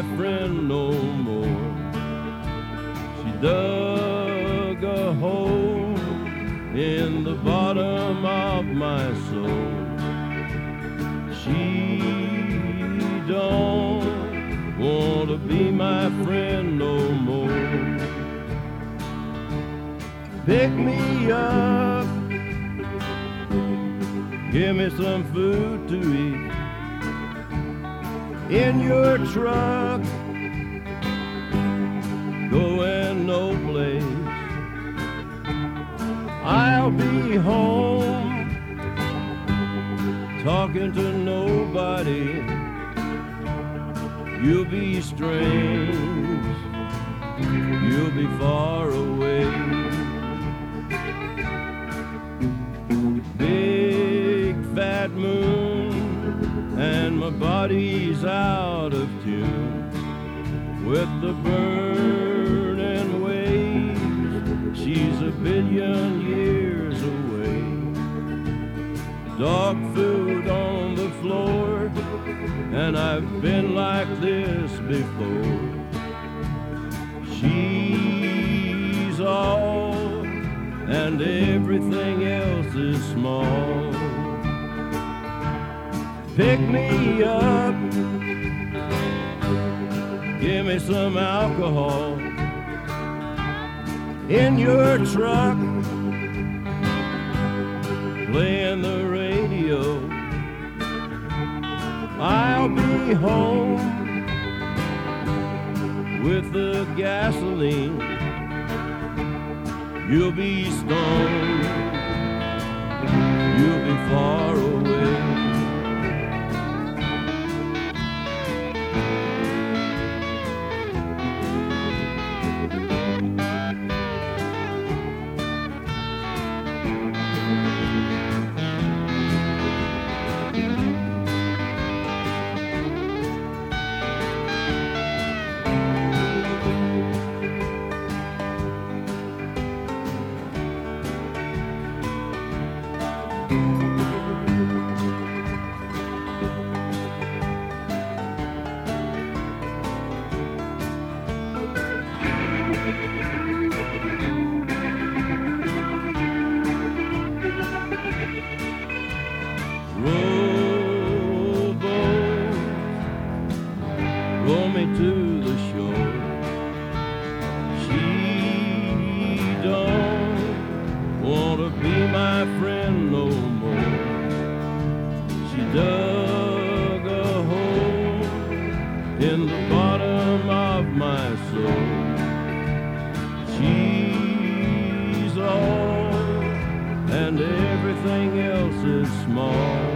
my friend no more. She dug a hole in the bottom of my soul. She don't want to be my friend no more. Pick me up, give me some food to eat. In your truck, going no place. I'll be home, talking to nobody. You'll be strange, you'll be far away. Big fat moon, and my body's out of tune with the burning waves. She's a billion years away. Dog food on the floor, and I've been like this before. She's all, and everything else is small. Pick me up, give me some alcohol. In your truck, playing the radio. I'll be home with the gasoline. You'll be stoned, you'll be far away. Rowboat, roll me to the shore. She don't want to be my friend no more. She dug a hole in the bottom of my soul. She's all, and everything else is small.